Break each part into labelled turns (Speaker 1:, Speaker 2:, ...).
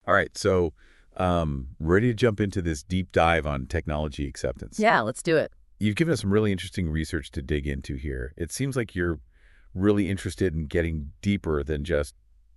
Speaker 1: All right, so ready to jump into this deep dive on technology acceptance.
Speaker 2: Yeah, let's do it.
Speaker 1: You've given us some really interesting research to dig into here. It seems like you're really interested in getting deeper than just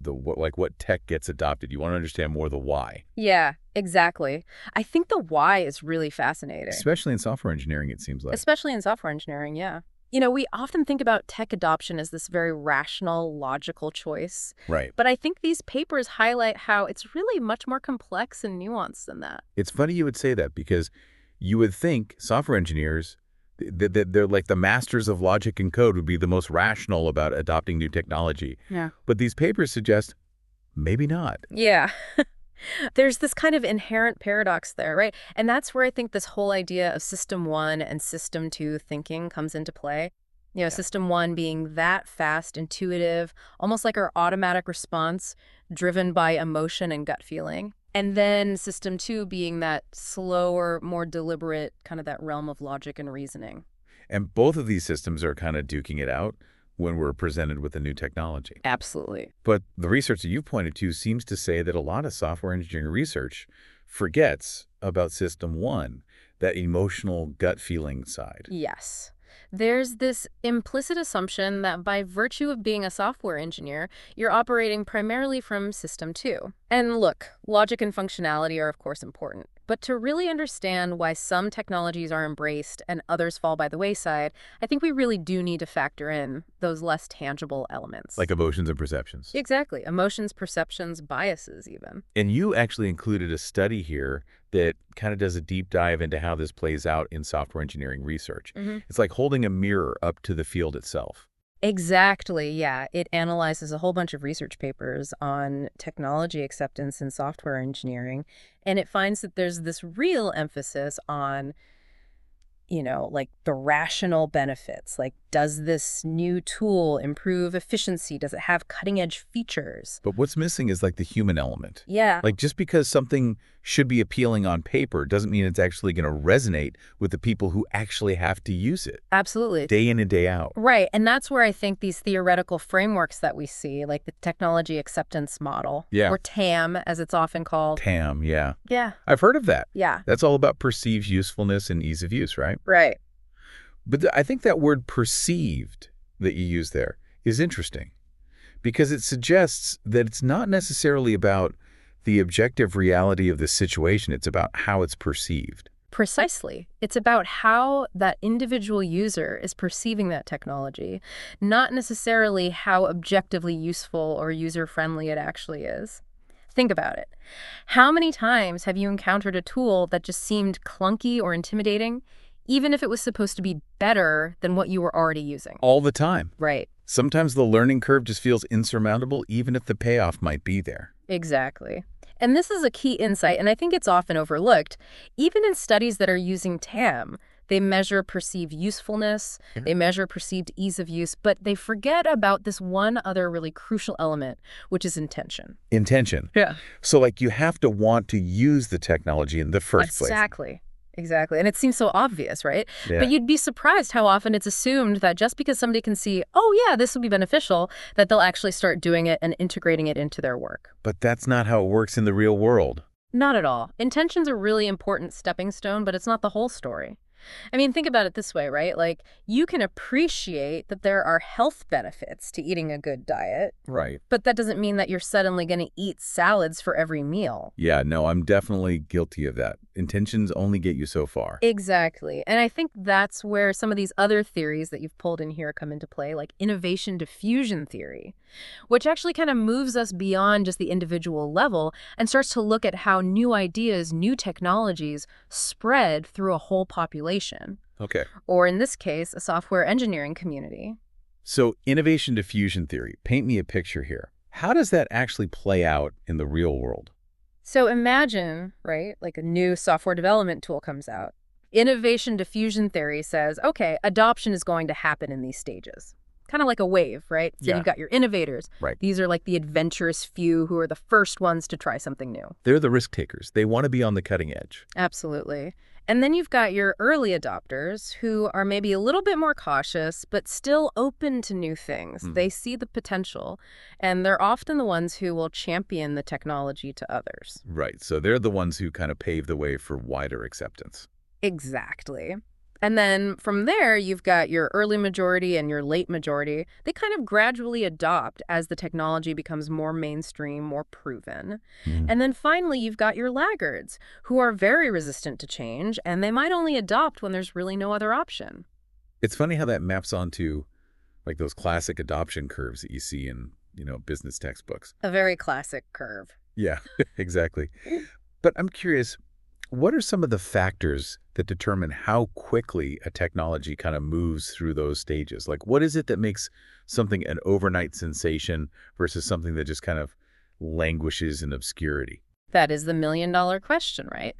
Speaker 1: what tech gets adopted. You want to understand more the why,
Speaker 2: Yeah, exactly. I think the why is really fascinating,
Speaker 1: especially in software engineering, it seems like.
Speaker 2: especially in software engineering, yeah. We often think about tech adoption as this very rational, logical choice.
Speaker 1: Right.
Speaker 2: But I think these papers highlight how it's really much more complex and nuanced than that.
Speaker 1: It's funny you would say that because you would think software engineers, they're like the masters of logic and code would be the most rational about adopting new technology.
Speaker 2: Yeah.
Speaker 1: But these papers suggest maybe not.
Speaker 2: Yeah. There's this kind of inherent paradox there, right? And that's where I think this whole idea of system one and system two thinking comes into play. System one being that fast, intuitive, almost like our automatic response driven by emotion and gut feeling. And then system two being that slower, more deliberate, kind of that realm of logic and reasoning.
Speaker 1: And both of these systems are kind of duking it out when we're presented with a new technology.
Speaker 2: Absolutely.
Speaker 1: But the research that you've pointed to seems to say that a lot of software engineering research forgets about system one, that emotional gut feeling side.
Speaker 2: Yes. There's this implicit assumption that by virtue of being a software engineer, you're operating primarily from system two. And look, logic and functionality are of course important. But to really understand why some technologies are embraced and others fall by the wayside, I think we really do need to factor in those less tangible elements.
Speaker 1: Like emotions and perceptions.
Speaker 2: Exactly. Emotions, perceptions, biases even.
Speaker 1: And you actually included a study here that kind of does a deep dive into how this plays out in software engineering research. It's like holding a mirror up to the field itself.
Speaker 2: Exactly, yeah. It analyzes a whole bunch of research papers on technology acceptance in software engineering, and it finds that there's this real emphasis on, like the rational benefits. Like, does this new tool improve efficiency? Does it have cutting edge features?
Speaker 1: But what's missing is like the human element.
Speaker 2: Yeah.
Speaker 1: Like just because something should be appealing on paper doesn't mean it's actually going to resonate with the people who actually have to use it
Speaker 2: Absolutely.
Speaker 1: day in and day out.
Speaker 2: Right. And that's where I think these theoretical frameworks that we see, like the technology acceptance model,
Speaker 1: Yeah.
Speaker 2: or TAM, as it's often called.
Speaker 1: TAM, yeah.
Speaker 2: Yeah.
Speaker 1: I've heard of that.
Speaker 2: Yeah.
Speaker 1: That's all about perceived usefulness and ease of use, right?
Speaker 2: Right.
Speaker 1: But I think that word perceived that you use there is interesting because it suggests that it's not necessarily about the objective reality of the situation. It's about how it's perceived.
Speaker 2: Precisely. It's about how that individual user is perceiving that technology, not necessarily how objectively useful or user-friendly it actually is. Think about it. How many times have you encountered a tool that just seemed clunky or intimidating, even if it was supposed to be better than what you were already using?
Speaker 1: All the time.
Speaker 2: Right.
Speaker 1: Sometimes the learning curve just feels insurmountable, even if the payoff might be there.
Speaker 2: Exactly. And this is a key insight, and I think it's often overlooked. Even in studies that are using TAM, they measure perceived usefulness, they measure perceived ease of use, but they forget about this one other really crucial element, which is intention.
Speaker 1: Intention.
Speaker 2: Yeah.
Speaker 1: So like you have to want to use the technology in the first place.
Speaker 2: Exactly. And it seems so obvious, right?
Speaker 1: Yeah.
Speaker 2: But you'd be surprised how often it's assumed that just because somebody can see, oh yeah, this would be beneficial, that they'll actually start doing it and integrating it into their work.
Speaker 1: But that's not how it works in the real world.
Speaker 2: Not at all. Intention's a really important stepping stone, but it's not the whole story. I mean, think about it this way, right? Like, you can appreciate that there are health benefits to eating a good diet,
Speaker 1: Right.
Speaker 2: but that doesn't mean that you're suddenly going to eat salads for every meal.
Speaker 1: Yeah, no, I'm definitely guilty of that. Intentions only get you so far.
Speaker 2: Exactly. And I think that's where some of these other theories that you've pulled in here come into play, like innovation diffusion theory, which actually kind of moves us beyond just the individual level and starts to look at how new ideas, new technologies spread through a whole population.
Speaker 1: Okay.
Speaker 2: Or in this case, a software engineering community.
Speaker 1: So innovation diffusion theory, paint me a picture here. How does that actually play out in the real world?
Speaker 2: So imagine, right, like a new software development tool comes out. Innovation diffusion theory says, okay, adoption is going to happen in these stages. kind of like a wave, right? So
Speaker 1: Yeah.
Speaker 2: you've got your innovators.
Speaker 1: Right.
Speaker 2: These are like the adventurous few who are the first ones to try something new.
Speaker 1: They're the risk takers. They want to be on the cutting edge.
Speaker 2: Absolutely. And then you've got your early adopters who are maybe a little bit more cautious, but still open to new things. They see the potential, and they're often the ones who will champion the technology to others.
Speaker 1: Right. So they're the ones who kind of pave the way for wider acceptance.
Speaker 2: Exactly. And then from there, you've got your early majority and your late majority. They kind of gradually adopt as the technology becomes more mainstream, more proven. And then finally, you've got your laggards, who are very resistant to change, and they might only adopt when there's really no other option.
Speaker 1: It's funny how that maps onto like those classic adoption curves that you see in, business textbooks.
Speaker 2: A very classic curve.
Speaker 1: Yeah, exactly. But I'm curious, what are some of the factors that determine how quickly a technology kind of moves through those stages? Like, what is it that makes something an overnight sensation versus something that just kind of languishes in obscurity?
Speaker 2: That is the million-dollar question, right?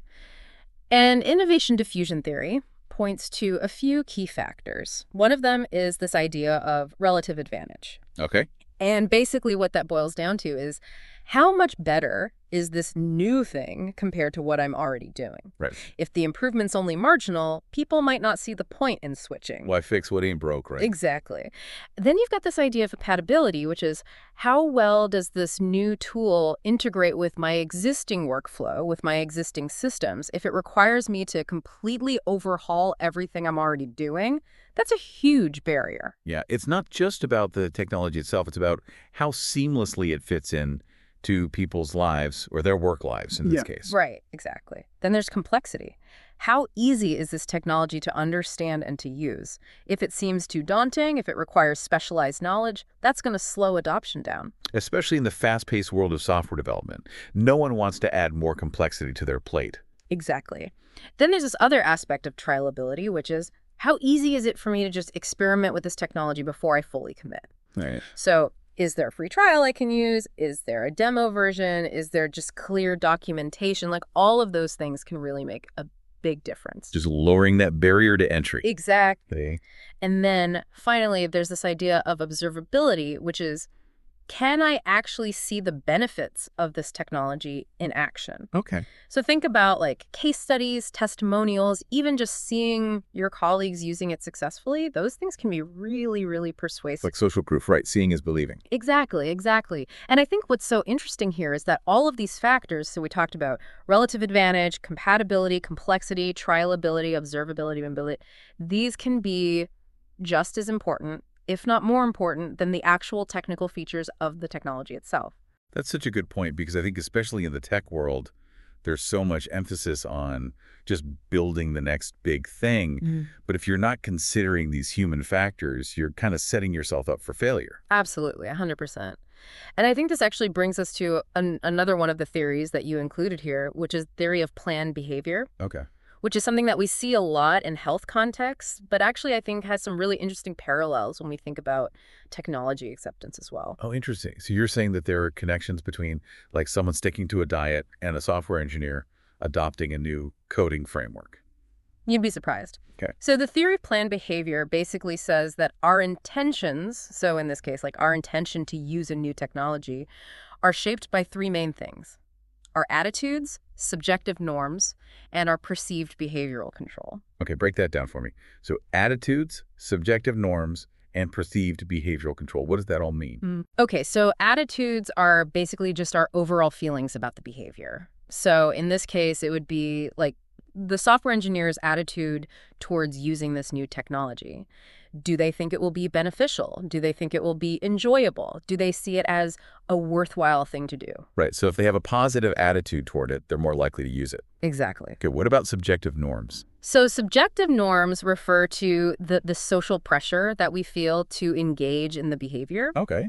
Speaker 2: And innovation diffusion theory points to a few key factors. One of them is this idea of relative advantage.
Speaker 1: Okay.
Speaker 2: And basically what that boils down to is how much better is this new thing compared to what I'm already doing?
Speaker 1: Right.
Speaker 2: If the improvement's only marginal, people might not see the point in switching.
Speaker 1: Why fix what ain't broke, right?
Speaker 2: Exactly. Then you've got this idea of compatibility, which is how well does this new tool integrate with my existing workflow, with my existing systems? If it requires me to completely overhaul everything I'm already doing, that's a huge barrier.
Speaker 1: Yeah, it's not just about the technology itself. It's about how seamlessly it fits in to people's lives or their work lives in this case.
Speaker 2: Right, exactly. Then there's complexity. How easy is this technology to understand and to use? If it seems too daunting, if it requires specialized knowledge, that's going to slow adoption down.
Speaker 1: Especially in the fast-paced world of software development. No one wants to add more complexity to their plate.
Speaker 2: Exactly. Then there's this other aspect of trialability, which is how easy is it for me to just experiment with this technology before I fully commit?
Speaker 1: Right.
Speaker 2: So is there a free trial I can use? Is there a demo version? Is there just clear documentation? Like all of those things can really make a big difference.
Speaker 1: Just lowering that barrier to entry.
Speaker 2: Exactly. And then finally, there's this idea of observability, which is, can I actually see the benefits of this technology in action?
Speaker 1: Okay.
Speaker 2: So think about like case studies, testimonials, even just seeing your colleagues using it successfully. Those things can be really, really persuasive.
Speaker 1: Like social proof, right? Seeing is believing.
Speaker 2: Exactly, exactly. And I think what's so interesting here is that all of these factors, so we talked about relative advantage, compatibility, complexity, trialability, observability, ability, these can be just as important, if not more important, than the actual technical features of the technology itself.
Speaker 1: That's such a good point because I think especially in the tech world, there's so much emphasis on just building the next big thing. But if you're not considering these human factors, you're kind of setting yourself up for failure.
Speaker 2: Absolutely, 100%. And I think this actually brings us to another one of the theories that you included here, which is theory of planned behavior.
Speaker 1: Okay.
Speaker 2: Which is something that we see a lot in health contexts, but actually I think has some really interesting parallels when we think about technology acceptance as well.
Speaker 1: Oh, interesting. So you're saying that there are connections between like someone sticking to a diet and a software engineer adopting a new coding framework.
Speaker 2: You'd be surprised.
Speaker 1: Okay.
Speaker 2: So the theory of planned behavior basically says that our intentions, so in this case, like our intention to use a new technology, are shaped by three main things: our attitudes, subjective norms, and our perceived behavioral control.
Speaker 1: Okay, break that down for me. So attitudes, subjective norms, and perceived behavioral control. What does that all mean?
Speaker 2: Okay, so attitudes are basically just our overall feelings about the behavior. So in this case, it would be like the software engineer's attitude towards using this new technology. Do they think it will be beneficial? Do they think it will be enjoyable? Do they see it as a worthwhile thing to do?
Speaker 1: Right. So if they have a positive attitude toward it, they're more likely to use it.
Speaker 2: Exactly.
Speaker 1: Okay. What about subjective norms?
Speaker 2: So subjective norms refer to the social pressure that we feel to engage in the behavior.
Speaker 1: Okay.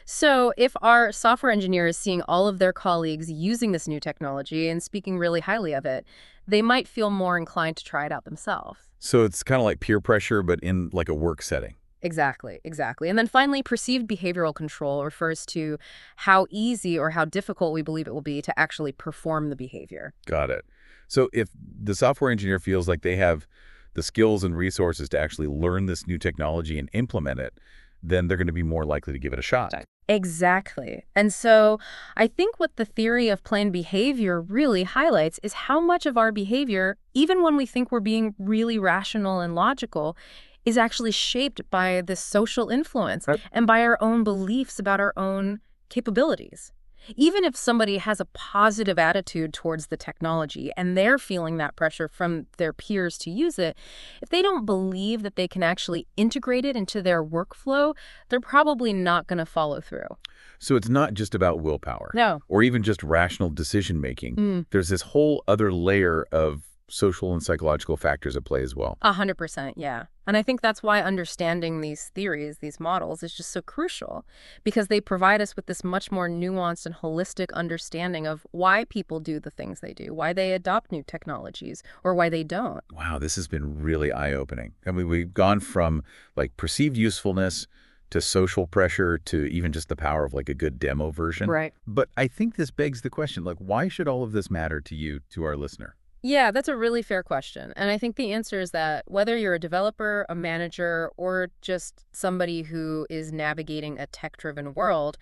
Speaker 2: So if our software engineer is seeing all of their colleagues using this new technology and speaking really highly of it, they might feel more inclined to try it out themselves.
Speaker 1: So it's kind of like peer pressure, but in like a work setting.
Speaker 2: Exactly, exactly. And then finally, perceived behavioral control refers to how easy or how difficult we believe it will be to actually perform the behavior.
Speaker 1: Got it. So if the software engineer feels like they have the skills and resources to actually learn this new technology and implement it, then they're going to be more likely to give it a shot.
Speaker 2: Exactly. And so I think what the theory of planned behavior really highlights is how much of our behavior, even when we think we're being really rational and logical, is actually shaped by this social influence and by our own beliefs about our own capabilities. Even if somebody has a positive attitude towards the technology and they're feeling that pressure from their peers to use it, if they don't believe that they can actually integrate it into their workflow, they're probably not going to follow through.
Speaker 1: So it's not just about willpower.
Speaker 2: No.
Speaker 1: Or even just rational decision-making. There's this whole other layer of social and psychological factors at play as well.
Speaker 2: 100%, yeah. And I think that's why understanding these theories, these models, is just so crucial, because they provide us with this much more nuanced and holistic understanding of why people do the things they do, why they adopt new technologies, or why they don't.
Speaker 1: Wow, this has been really eye-opening. I mean, we've gone from like perceived usefulness to social pressure to even just the power of like a good demo version.
Speaker 2: Right.
Speaker 1: But I think this begs the question, like, why should all of this matter to you, to our listener?
Speaker 2: Yeah, that's a really fair question. And I think the answer is that whether you're a developer, a manager, or just somebody who is navigating a tech-driven world,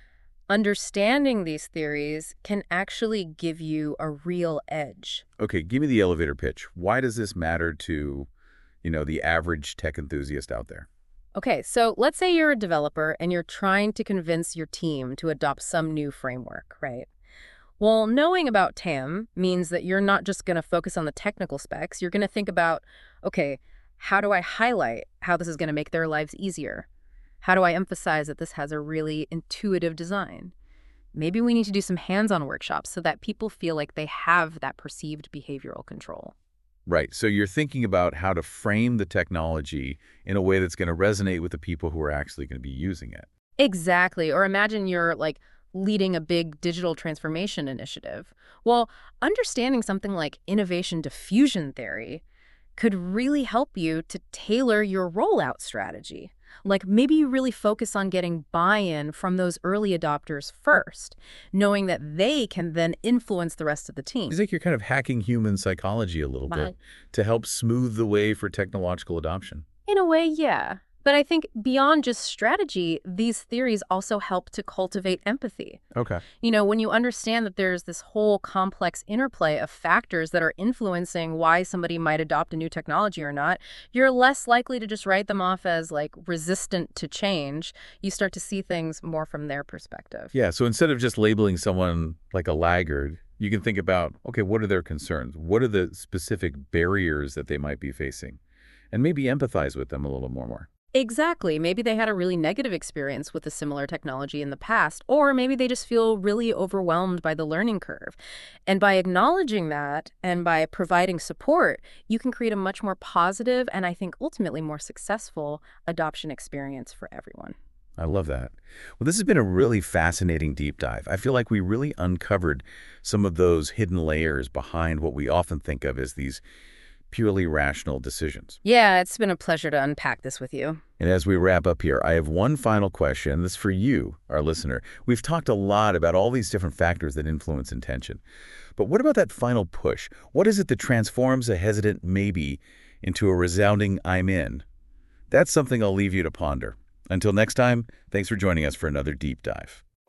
Speaker 2: understanding these theories can actually give you a real edge.
Speaker 1: Okay, give me the elevator pitch. Why does this matter to, the average tech enthusiast out there?
Speaker 2: Okay, so let's say you're a developer and you're trying to convince your team to adopt some new framework, right? Well, knowing about TAM means that you're not just going to focus on the technical specs. You're going to think about, okay, how do I highlight how this is going to make their lives easier? How do I emphasize that this has a really intuitive design? Maybe we need to do some hands-on workshops so that people feel like they have that perceived behavioral control.
Speaker 1: Right. So you're thinking about how to frame the technology in a way that's going to resonate with the people who are actually going to be using it.
Speaker 2: Exactly. Or imagine you're leading a big digital transformation initiative. Well, understanding something like innovation diffusion theory could really help you to tailor your rollout strategy. Like maybe you really focus on getting buy-in from those early adopters first, knowing that they can then influence the rest of the team.
Speaker 1: It's like you're kind of hacking human psychology a little bit to help smooth the way for technological adoption.
Speaker 2: In a way, yeah. But I think beyond just strategy, these theories also help to cultivate empathy.
Speaker 1: Okay.
Speaker 2: When you understand that there's this whole complex interplay of factors that are influencing why somebody might adopt a new technology or not, you're less likely to just write them off as resistant to change. You start to see things more from their perspective.
Speaker 1: Yeah, so instead of just labeling someone like a laggard, you can think about, okay, what are their concerns? What are the specific barriers that they might be facing? And maybe empathize with them a little more.
Speaker 2: Exactly. Maybe they had a really negative experience with a similar technology in the past, or maybe they just feel really overwhelmed by the learning curve. And by acknowledging that and by providing support, you can create a much more positive and I think ultimately more successful adoption experience for everyone.
Speaker 1: I love that. Well, this has been a really fascinating deep dive. I feel like we really uncovered some of those hidden layers behind what we often think of as these purely rational decisions.
Speaker 2: Yeah, it's been a pleasure to unpack this with you.
Speaker 1: And as we wrap up here, I have one final question. This is for you, our listener. We've talked a lot about all these different factors that influence intention. But what about that final push? What is it that transforms a hesitant maybe into a resounding I'm in? That's something I'll leave you to ponder. Until next time, thanks for joining us for another deep dive.